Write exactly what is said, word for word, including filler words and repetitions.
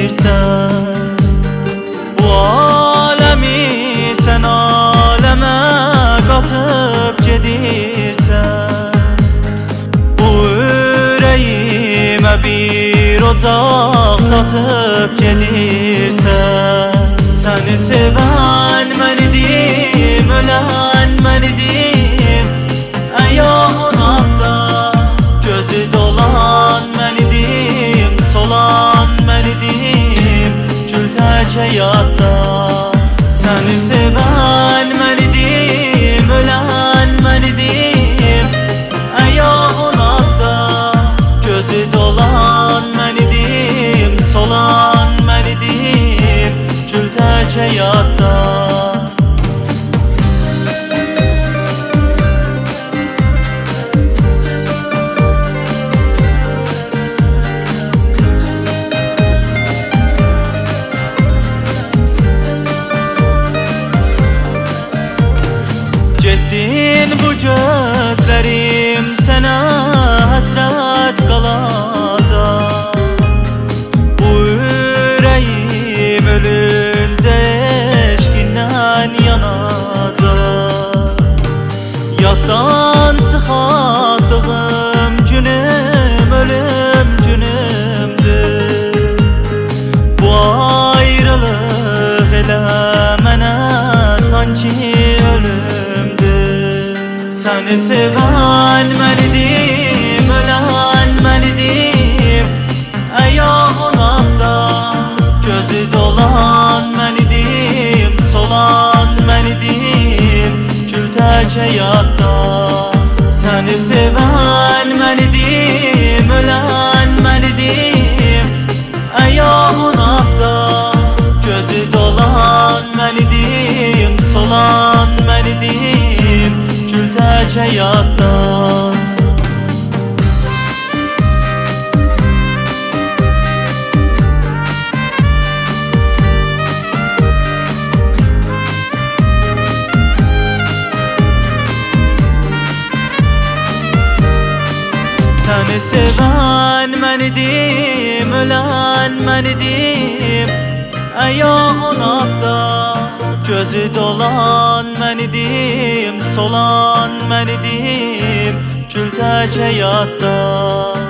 gedirsən. Bu aləmi sən aləmə qatıb gedirsən. Bu ürəyimə bir ocaq çatıb gedirsən. Səni sevən mən idim, ölən mən idim, ayağın atda gözü dolan mən idim, solan mən idim, gül tək həyatda. Səni sevən mən idim, ölən mən idim, ayağın atda gözü dolan mən idim, solan mən idim, gül tək həyatda. Getdin bu gözlərim sənə həsrət qalacaq. Bu ürəyim ölüncə eşqindən yanacaq. Yaddan çıxardığım günüm ölüm günümdür. Bu ayrılıq elə mənə sanki ölümdür. Səni sevən mən idim, ölən mən idim, ayağın atda gözü dolan mən idim, solan mən idim, gül tək həyatda. Səni sevən mən idim, ölən mən idim, ayağın atda gözü dolan mən idim, solan mən idim, gül tək həyatda. Səni sevən mən idim, ölən mən idim, ayağın atda gözü dolan mən idim, solan mən idim, gül tək həyatda.